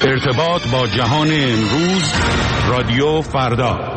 ارتباط با جهان امروز، رادیو فردا.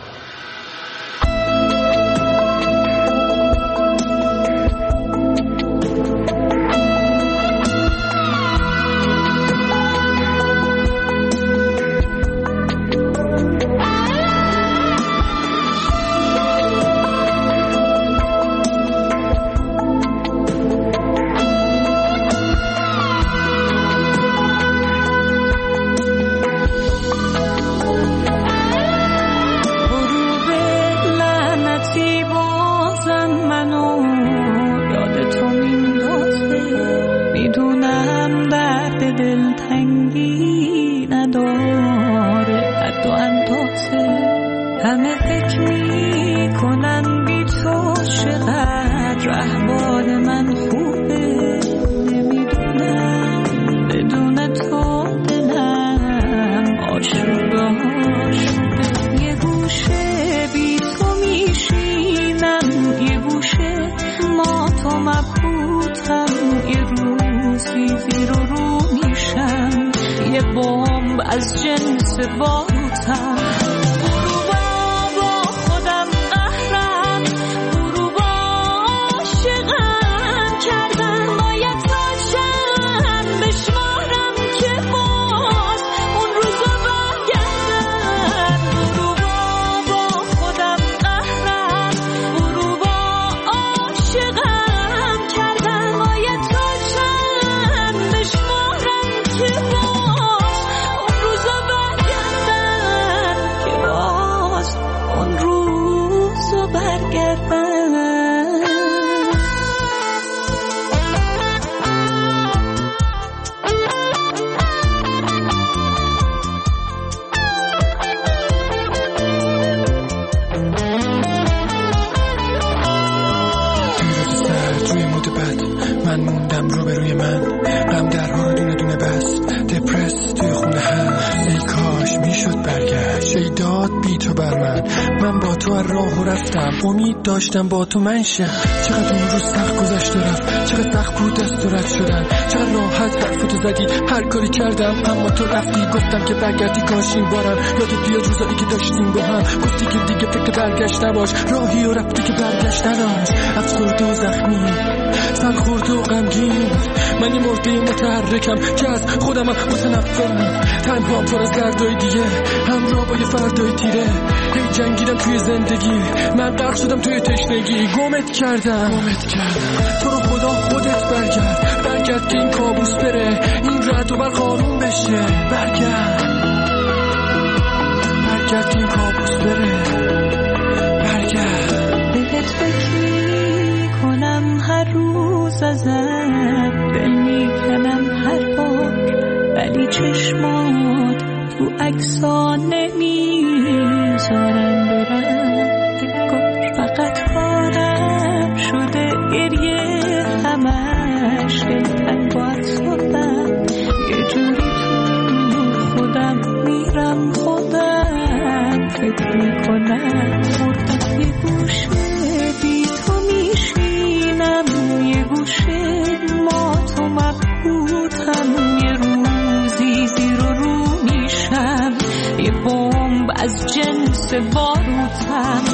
داشتم با تو منشه. چقدر اون روز سخت گذشت رفت، چقدر سخت بود دست و رد شدن، چقدر راحت حرفتو زدی، هر کاری کردم اما تو رفتی. گفتم که برگردی کاش این بارم، یادت بیاد روزایی که داشتیم با هم. گفتی که دیگه فکر برگشت نباش، راهی و رفتی که برگشت نداشت. افسرده و زخمی، سرخورده و غمگین، من یه مرده متحرکم که از خودمم متنفرم. تنها پر از دردای دیگه، همراه با یه فردای تیره. هی جنگیدم توی زندگی، من غرق شدم توی تشنگی. گمت کردم تو رو خدا خودت برگرد که این کابوس بره، این رد و برق آروم بشه. برگرد که این کابوس بره. برگرد. بهت فکر کنم هر روز ازت، دل میکنم هر بار، ولی چشمات تو عکس‌ها نمیذارن برم. فقط کارم شده گریه، همش دلتنگ و افسردم. یه جوری تو خودم میرم، خودم فکر میکنم مردم. یه گوشه بی تو میشینم، یه گوشه ما تو مبهوتم. یه روزی زیر و رو میشم، یه بمب از جنس باروتم.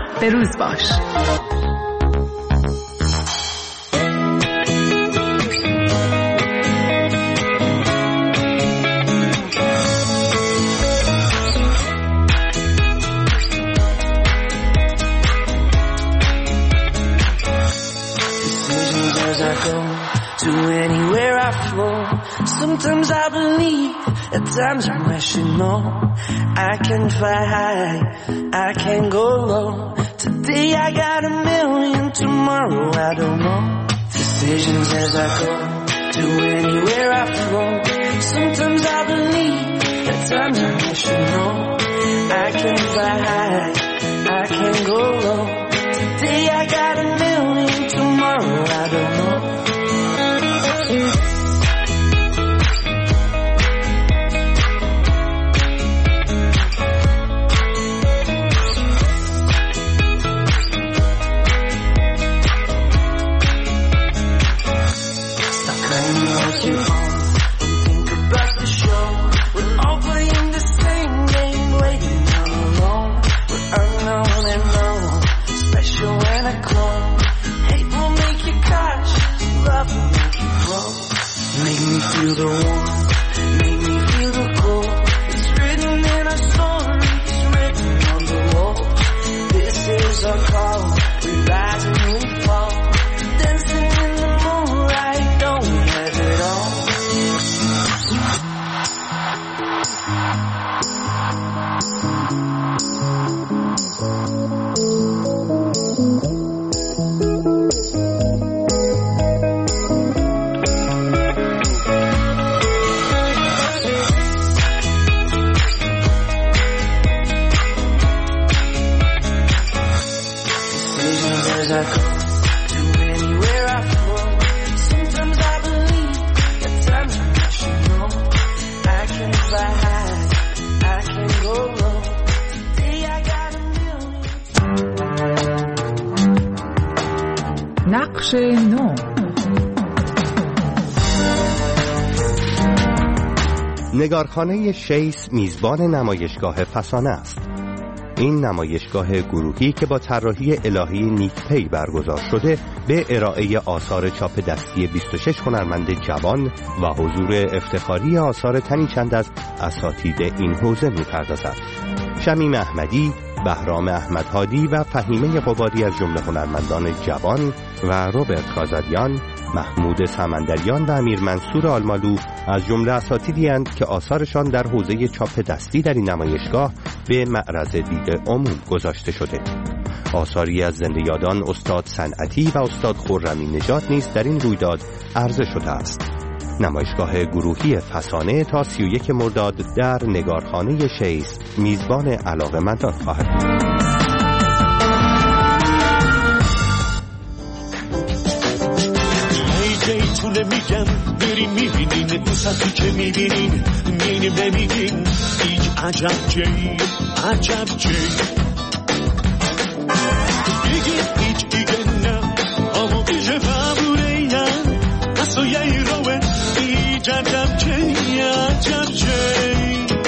به روز باش. To anywhere I flow, sometimes I believe, at times I'm rational. I can fly high, I can go low. Today I got a million, tomorrow I don't know. Decisions as I go, to anywhere I flow. Sometimes I believe, at times I'm rational. I can fly high, I can go low. Today I got a million, tomorrow I don't know. Feel the warmth, make me feel the cold. It's written in our stories, written on the wall. This is our call, we rise and we fall. Dancing in the moonlight, don't we have it all? نقش نو. نگارخانه شیس میزبان نمایشگاه فسانه است. این نمایشگاه گروهی که با طراحی الهی نیک‌پی برگزار شده به ارائه آثار چاپ دستی 26 هنرمند جوان و حضور افتخاری آثار تنی چند از اساتید این حوزه می‌پردازد. شمیم احمدی، بهرام احمدهادی و فهیمه قبادی از جمله هنرمندان جوان و روبرت کازاریان، محمود سمندریان و امیر منصور آلمالو از جمله اساتیدی اند که آثارشان در حوزه چاپ دستی در این نمایشگاه به معرض دید عموم گذاشته شده. آثاری از زنده یادان استاد صنعتی و استاد خرمی نژاد نیز در این رویداد عرضه شده است. نمایشگاه گروهی فسانه تا 31 مرداد در نگارخانه شیس میزبان علاقه‌مندان خواهد بود. میگم بریم میبینین دوستی که میبینین مینیم نمیگین هیچ عجب جی عجب جی بگین هیچ دیگه نه اما بیشه فبوره یم اصلا یه روه هیچ عجب جی عجب جی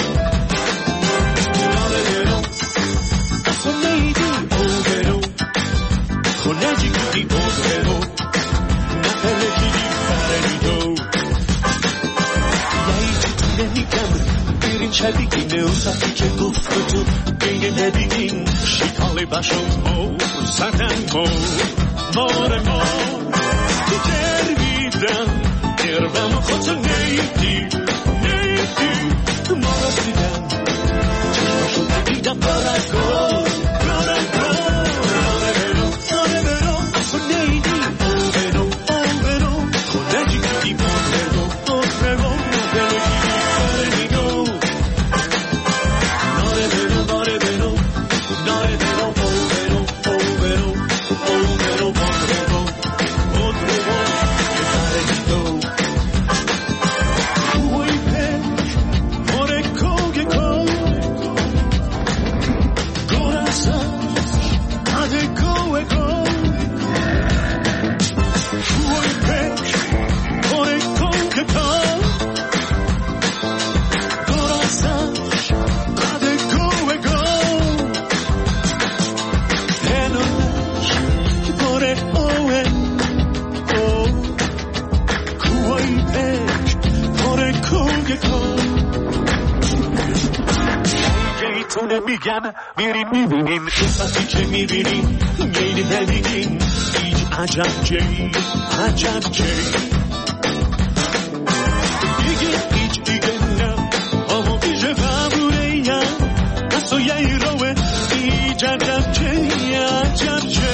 نامه درو اصلا نیدی او برو خونه جی کدی او برو نفره کدی بریم شبیگین اوسطی که گفت تو بین نبیگین شیطالی باشم مو سرن مو مار مو دیگر بیدم دربم خود نیدی نیدی مارا دیدم چشمشو دیدم بارگو میگم میریم میبینیم وقتی که میبینیم گیلی نمیگیم هیچ عجب جی عجب جی دیگه هیچ دیگه نه اما بیشه فهمونه ایم نسو یه روه هیچ عجب جی عجب جی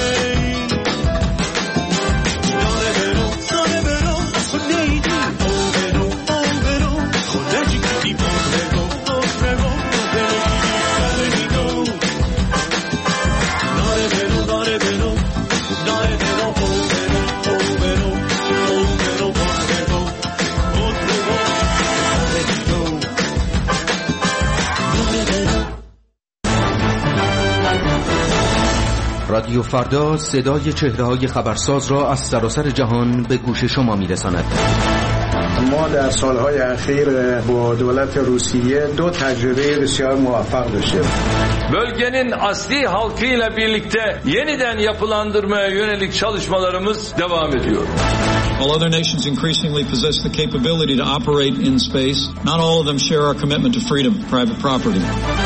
رادیو فردا صدای چهره‌های خبرساز را از سراسر جهان به گوش شما می‌رساند. ما در سالهای اخیر با دولت روسیه 2 تجربه بسیار موفق داشتیم. Bölgenin asli halkıyla birlikte yeniden yapılandırmaya yönelik çalışmalarımız devam ediyor. While other nations increasingly possess the capability to operate in space, not all of them share our commitment to freedom of private property.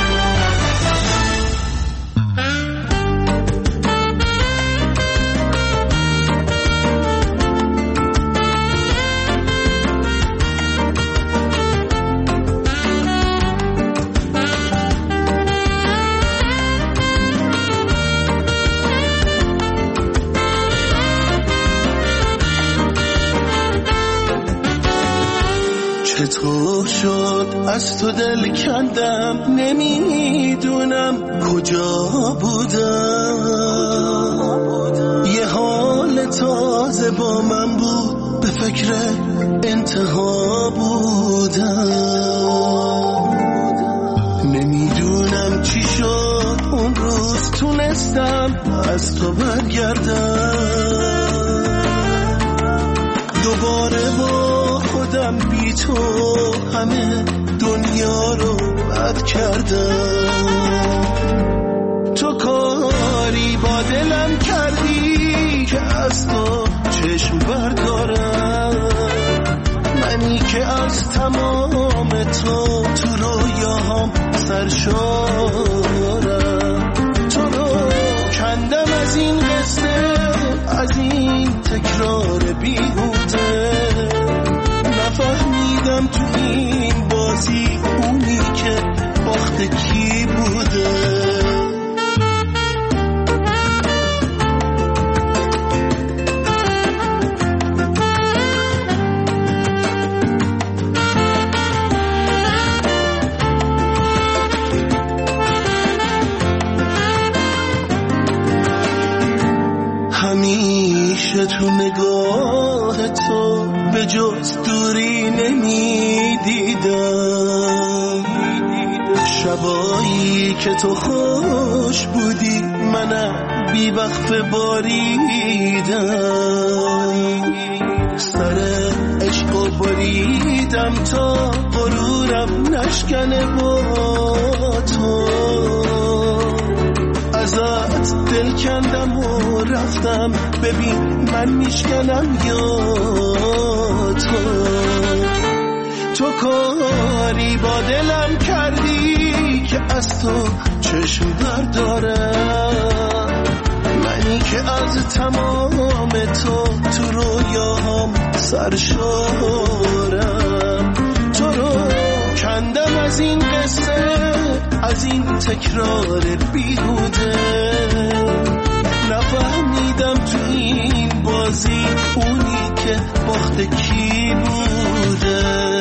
چطور شد از تو دل کندم نمیدونم کجا بودم یه حال تازه با من بود به فکر انتها بودم نمیدونم چی شد اون روز تونستم از تو برگردم دوباره با خودم بی تو همه دنیا رو بد کردم تو کاری با دلم کردی که از تو چشم بردارم منی که از تمام تو رویاهام سرشارم تو رو کندم از این قصه از این تکرار بیهوده نفهمیدم تو این بازی اونی که باخت کی بوده همیشه تو نگاه تو به جز دوری نمیدیدم شبایی که تو خوش بودی منم بی وقف باریدم سر عشق بریدم تا غرورم نشکنه با تو ازت دل کندم و رفتم ببین من میشکنم یا تو کاری با دلم کردی که از تو چشم بردارم منی که از تمام تو رویاهام سرشارم تو رو کندم از این قصه از این تکرار بیهوده نفهمیدم تو این بازی اونی که باخت کی بوده